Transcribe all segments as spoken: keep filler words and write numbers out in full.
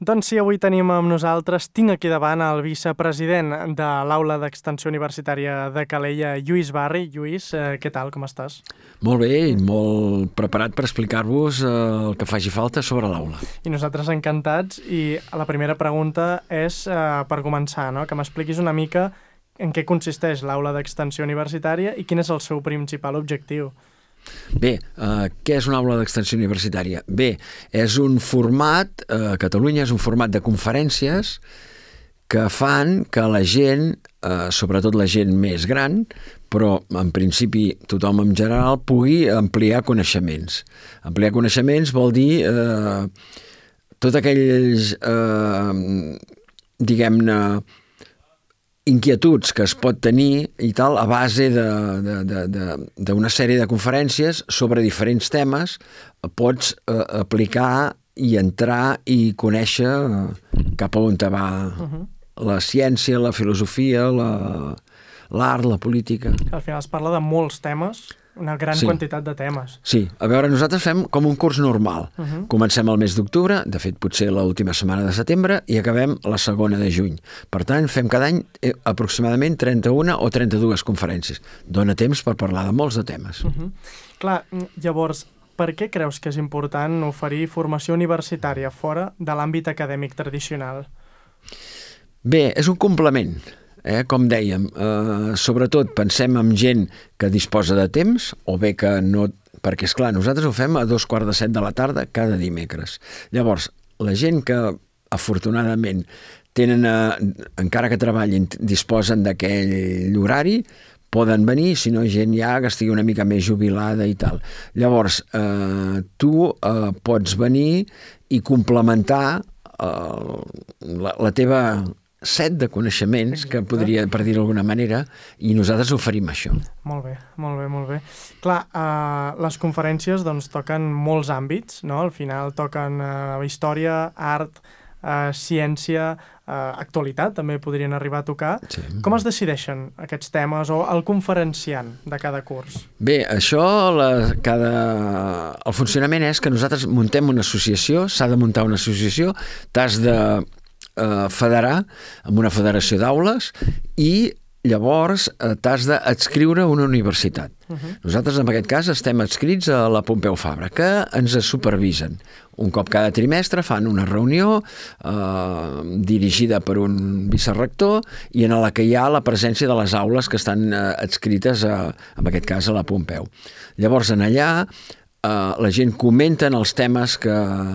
Doncs sí, avui tenim amb nosaltres, tinc aquí davant el vicepresident de l'Aula d'Extensió Universitària de Calella, Lluís Barri. Lluís, eh, què tal, com estàs? Molt bé, i molt preparat per explicar-vos eh, el que faci falta sobre l'aula. I nosaltres encantats, i la primera pregunta és, eh, per començar, no? que m'expliquis una mica en què consisteix l'Aula d'Extensió Universitària i quin és el seu principal objectiu. Bé, eh, què és una aula d'extensió universitària? Bé, és un format, eh, a Catalunya és un format de conferències que fan que la gent, eh, sobretot la gent més gran, però en principi tothom en general, pugui ampliar coneixements. Ampliar coneixements vol dir eh, tots aquells, eh, diguem-ne, inquietuds que es pot tenir i tal a base d'una sèrie de conferències sobre diferents temes, pots eh, aplicar i entrar i conèixer cap a on te va uh-huh. la ciència, la filosofia, la, l'art, la política. Al final es parla de molts temes, una gran sí. quantitat de temes. Sí, a veure, nosaltres fem com un curs normal. Uh-huh. Comencem el mes d'octubre, de fet potser l'última setmana de setembre, i acabem la segona de juny. Per tant, fem cada any eh, aproximadament trenta-una o trenta-dues conferències. Dóna temps per parlar de molts de temes. Uh-huh. Clar, llavors, per què creus que és important oferir formació universitària fora de l'àmbit acadèmic tradicional? Bé, és un complement. Eh, com dèiem, eh, sobretot pensem en gent que disposa de temps o bé que no... Perquè, esclar, nosaltres ho fem a dos quarts de set de la tarda cada dimecres. Llavors, la gent que afortunadament tenen, eh, encara que treballin, disposen d'aquell horari, poden venir, si no gent ja que estigui una mica més jubilada i tal. Llavors, eh, tu eh, pots venir i complementar eh, la, la teva set de coneixements, Exacte. que podria, per dir d'alguna manera, i nosaltres oferim això. Molt bé, molt bé, molt bé. Clar, eh, les conferències doncs, toquen molts àmbits, no? Al final toquen eh, història, art, eh, ciència, eh, actualitat, també podrien arribar a tocar. Sí. Com es decideixen aquests temes o el conferenciant de cada curs? Bé, això, la, cada... el funcionament és que nosaltres muntem una associació, s'ha de muntar una associació, t'has de Eh, federar amb una federació d'aules i llavors eh, t'has d'adscriure a una universitat. Uh-huh. Nosaltres en aquest cas estem adscrits a la Pompeu Fabra, que ens supervisen. Un cop cada trimestre fan una reunió eh, dirigida per un vicerrector i en la que hi ha la presència de les aules que estan eh, adscrites a, en aquest cas a la Pompeu. Llavors en allà eh, la gent comenta els temes que,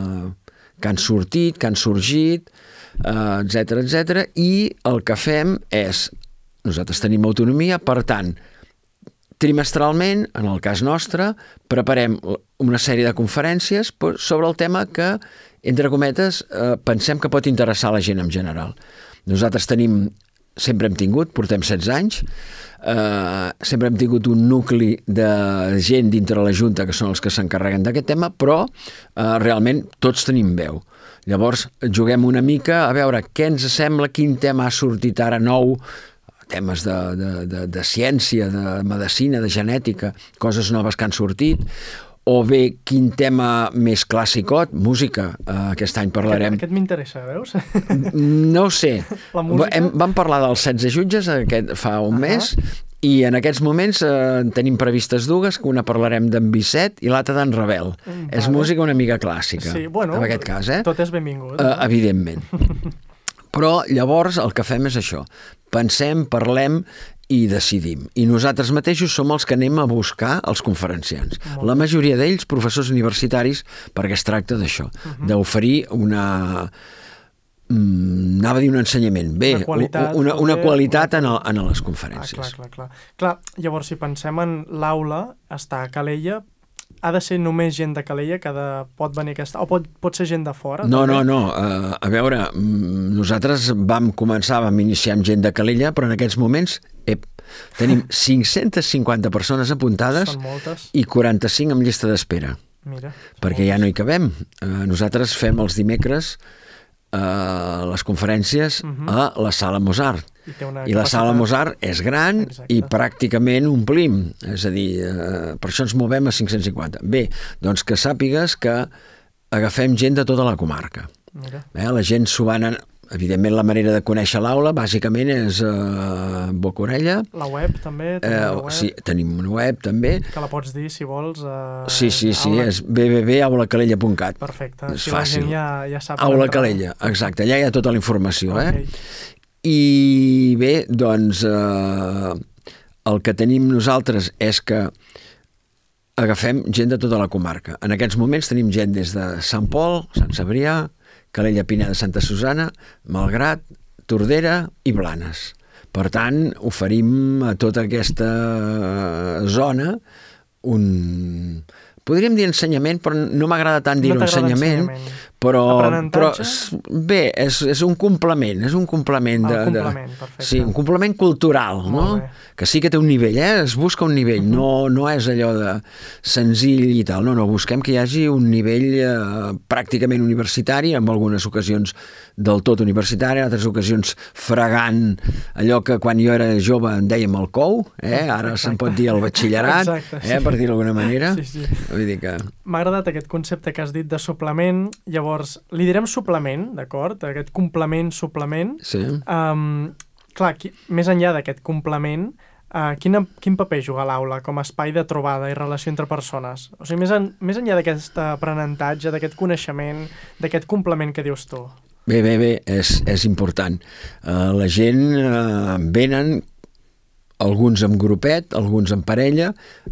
que han sortit, que han sorgit, Uh, etcètera, etcètera, i el que fem és, nosaltres tenim autonomia, per tant, trimestralment, en el cas nostre, preparem una sèrie de conferències sobre el tema que, entre cometes, uh, pensem que pot interessar a la gent en general. Nosaltres tenim, sempre hem tingut, portem setze anys, uh, sempre hem tingut un nucli de gent dintre la Junta que són els que s'encarreguen d'aquest tema, però uh, realment tots tenim veu. Llavors, juguem una mica a veure què ens sembla, quin tema ha sortit ara nou, temes de, de, de, de ciència, de medicina, de genètica, coses noves que han sortit, o bé quin tema més clàssicot, música, uh, aquest any parlarem... Aquest, aquest m'interessa, veus? No ho sé. La música? Hem, vam parlar dels setze jutges aquest, fa un uh-huh. mes, i en aquests moments eh, tenim previstes dues, que una parlarem d'en Bisset i l'altra d'en Ravel. Vale. És música una mica clàssica, sí, bueno, en aquest cas. Eh? Tot és benvingut. Eh, evidentment. Però llavors el que fem és això. Pensem, parlem i decidim. I nosaltres mateixos som els que anem a buscar els conferenciants. Molt La majoria d'ells, professors universitaris, perquè es tracta d'això, uh-huh. d'oferir una... Mm, anava a dir un ensenyament. Bé, una qualitat, una, una qualitat en, el, en les conferències. Ah, clar, clar, clar. Clar, llavors, si pensem en l'aula, està a Calella, ha de ser només gent de Calella que de, pot venir aquesta... O pot, pot ser gent de fora? No, també? no, no. Uh, a veure, nosaltres vam començar, vam iniciar amb gent de Calella, però en aquests moments ep, tenim cinc-centes cinquanta persones apuntades i quaranta-cinc amb llista d'espera. Mira. Perquè ja no hi cabem. Uh, nosaltres fem els dimecres Uh, les conferències uh-huh. a la Sala Mozart. I, I la capacitat... Sala Mozart és gran Exacte. I pràcticament omplim. És a dir, uh, per això ens movem a cinc-cents cinquanta. Bé, doncs que sàpigues que agafem gent de tota la comarca. Mira. Eh, la gent s'ho va anar... Evidentment, la manera de conèixer l'aula, bàsicament, és eh, boca-orella. La web, també? Eh, Una web, sí, tenim una web, també. que la pots dir, si vols. Eh, Sí, sí, sí, aula... és w w w punt aula calella punt cat. Perfecte. És si fàcil. La gent ja, ja sap Aula entrar. Calella, exacte, allà hi ha tota la informació. Okay. Eh? I bé, doncs, eh, el que tenim nosaltres és que agafem gent de tota la comarca. En aquests moments tenim gent des de Sant Pol, Sant Cebrià, Calella Pineda, Santa Susana, Malgrat, Tordera i Blanes. Per tant, oferim a tota aquesta zona un... Podríem dir ensenyament, però no m'agrada tant dir-ho No t'agrada ensenyament, ensenyament. però, però Aprenentatge? bé, és, és un complement, és un complement de, El complement, de, perfecte. sí, un complement cultural, Molt no? bé. Que sí que té un nivell, eh? Es busca un nivell, Uh-huh. no, no és allò de senzill i tal, no, no, busquem que hi hagi un nivell eh, pràcticament universitari, en algunes ocasions del tot universitari, en altres ocasions fregant allò que quan jo era jove en dèiem el cou, eh? Ara Exacte. se'n pot dir el batxillerat, Exacte, eh? sí. Per dir-ho d'alguna manera. Sí, sí. Vull dir que... M'ha agradat aquest concepte que has dit de suplement. Llavors, li direm suplement, d'acord? Aquest complement, suplement. Sí. Um, clar, qui, més enllà d'aquest complement, uh, quin, quin paper juga l'aula com a espai de trobada i relació entre persones? O sigui, més, en, més enllà d'aquest aprenentatge, d'aquest coneixement, d'aquest complement que dius tu. Bé, bé, bé, és, és important. Uh, la gent uh, venen, alguns en grupet, alguns en parella,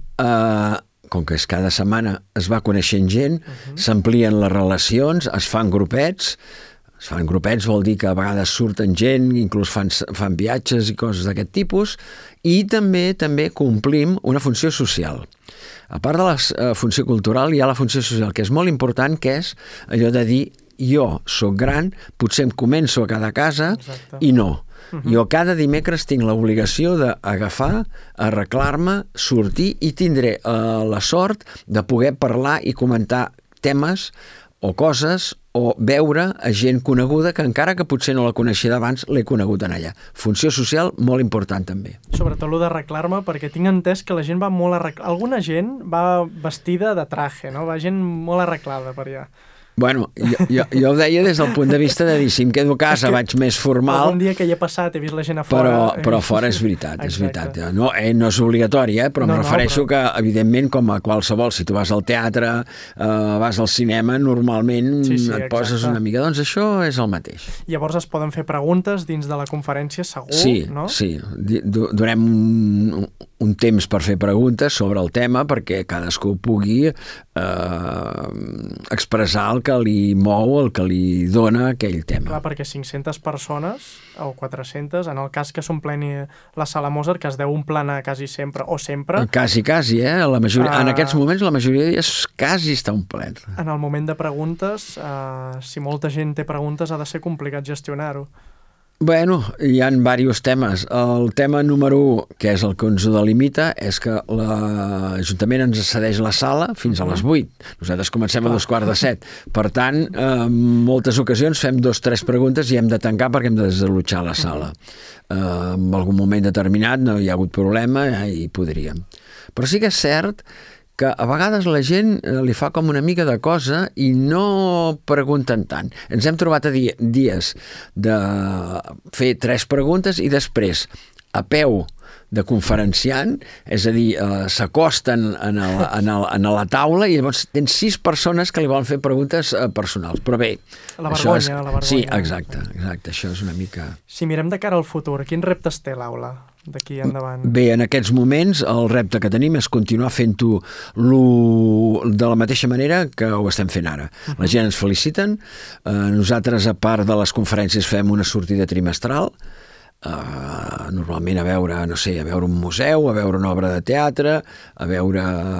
uh, com que és cada setmana es va coneixent gent, uh-huh. s'amplien les relacions, es fan grupets, es fan grupets vol dir que a vegades surten gent, inclús fan, fan viatges i coses d'aquest tipus, i també també complim una funció social. A part de la uh, funció cultural, hi ha la funció social, que és molt important, que és allò de dir jo sóc gran, potser em començo a cada casa. Exacte. I no. Uh-huh. Jo cada dimecres tinc l'obligació d'agafar, arreglar-me, sortir i tindré uh, la sort de poder parlar i comentar temes o coses o veure a gent coneguda que encara que potser no la coneixia d'abans, l'he conegut en allà. Funció social molt important també. Sobretot el d'arreglar-me, perquè tinc entès que la gent va molt arreglada. Alguna gent va vestida de traje, no? Va gent molt arreglada per allà. Bueno, jo, jo, jo ho deia des del punt de vista de dir, si em quedo a casa, vaig més formal... Algun dia que hi he passat he vist la gent a fora... Però, però fora és veritat, és veritat. No, eh, no és obligatori, eh, però no, em refereixo no, però... que, evidentment, com a qualsevol, si tu vas al teatre, eh, vas al cinema, normalment sí, sí, et poses exacte. una mica... Doncs això és el mateix. Llavors es poden fer preguntes dins de la conferència, segur, sí, no? Sí, sí. Donem un, un temps per fer preguntes sobre el tema perquè cadascú pugui eh, expressar el que li mou, el que li dona aquell tema. Clar, perquè cinc-centes persones, o quatre-centes, en el cas que s'ompleni la sala Mozart, que es deu omplenar quasi sempre, o sempre... Quasi, quasi, eh? La majoria, uh, en aquests moments la majoria de dies quasi està omplert. En el moment de preguntes, uh, si molta gent té preguntes, ha de ser complicat gestionar-ho. Bueno, hi ha diversos temes. El tema número u, que és el que ens ho delimita, és que l'Ajuntament ens cedeix la sala fins a les vuit. Nosaltres comencem a dos quarts de set. Per tant, en moltes ocasions fem dos o tres preguntes i hem de tancar perquè hem de desallotjar la sala. En algun moment determinat no hi ha hagut problema i podríem. Però sí que és cert que a vegades la gent li fa com una mica de cosa i no pregunten tant. Ens hem trobat a dia, dies de fer tres preguntes i després, a peu de conferenciant, és a dir, eh, s'acosten en, el, en, el, en la taula i llavors tens sis persones que li volen fer preguntes eh, personals. Però bé, la vergonya, això és... la vergonya. Sí, exacte, exacte, això és una mica... Si mirem de cara al futur, quins reptes té l'aula d'aquí endavant? Bé, en aquests moments el repte que tenim és continuar fent-ho de la mateixa manera que ho estem fent ara. Uh-huh. La gent ens feliciten, eh, nosaltres a part de les conferències fem una sortida trimestral, Uh, normalment a veure, no sé, a veure un museu, a veure una obra de teatre, a veure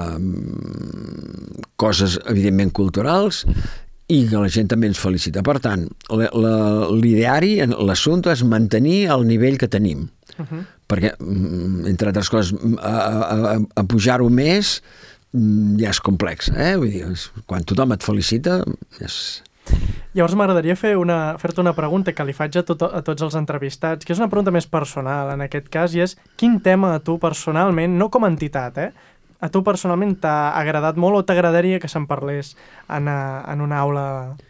um, coses evidentment culturals i que la gent també ens felicita. Per tant, l'ideari, l'assumpte és mantenir el nivell que tenim. Uh-huh. Perquè, entre altres coses, a, a, a pujar-ho més ja és complex, eh? Vull dir, quan tothom et felicita és... Llavors m'agradaria fer una, fer-te una pregunta que li faig a, tot, a tots els entrevistats, que és una pregunta més personal en aquest cas, i és quin tema a tu personalment, no com a entitat, eh? A tu personalment t'ha agradat molt o t'agradaria que se'n parlés en, a, en una aula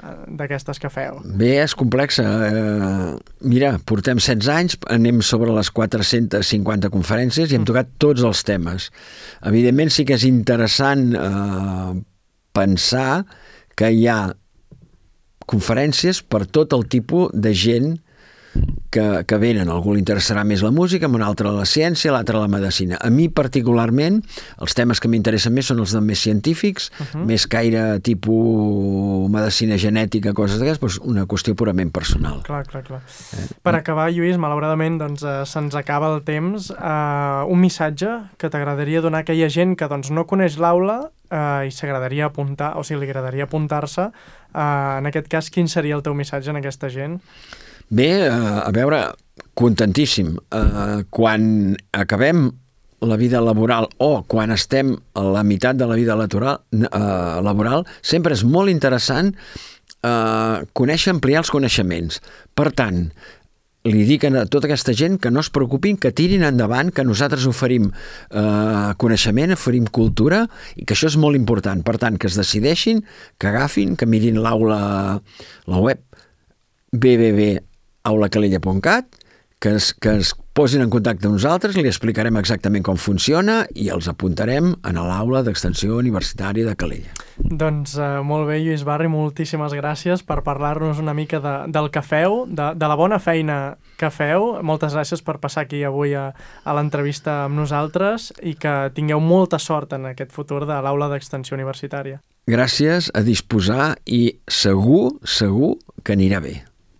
d'aquestes que feu? Bé, és complexa. Eh, mira, portem setze anys, anem sobre les quatre-centes cinquanta conferències i hem tocat tots els temes. Evidentment sí que és interessant eh, pensar que hi ha conferències per tot el tipus de gent que, que venen. A algú li interessarà més la música, a un altre la ciència, a l'altre la medicina. A mi particularment, els temes que m'interessen més són els de més científics, uh-huh. més caire tipus medicina genètica, coses d'aquestes, doncs una qüestió purament personal. Clar, clar, clar. Eh? Per acabar, Lluís, malauradament doncs, eh, se'ns acaba el temps. Eh, un missatge que t'agradaria donar a aquella gent que doncs, no coneix l'aula eh, i s'agradaria apuntar, o sigui, li agradaria apuntar-se. Eh, en aquest cas, quin seria el teu missatge en aquesta gent? Bé, a veure, contentíssim. Uh, quan acabem la vida laboral o quan estem a la meitat de la vida laboral, uh, laboral sempre és molt interessant uh, conèixer, ampliar els coneixements. Per tant, li dic a tota aquesta gent que no es preocupin, que tirin endavant, que nosaltres oferim eh, coneixement, oferim cultura i que això és molt important. Per tant, que es decideixin, que agafin, que mirin l'aula, la web w w w punt aula calella punt cat, que es, que es posin en contacte amb nosaltres, li explicarem exactament com funciona i els apuntarem a l'aula d'extensió universitària de Calella. Doncs eh, molt bé, Lluís Barri, moltíssimes gràcies per parlar-nos una mica de, del que feu, de, de la bona feina que feu. Moltes gràcies per passar aquí avui a, a l'entrevista amb nosaltres i que tingueu molta sort en aquest futur de l'aula d'extensió universitària. Gràcies, a disposar i segur, segur que anirà bé.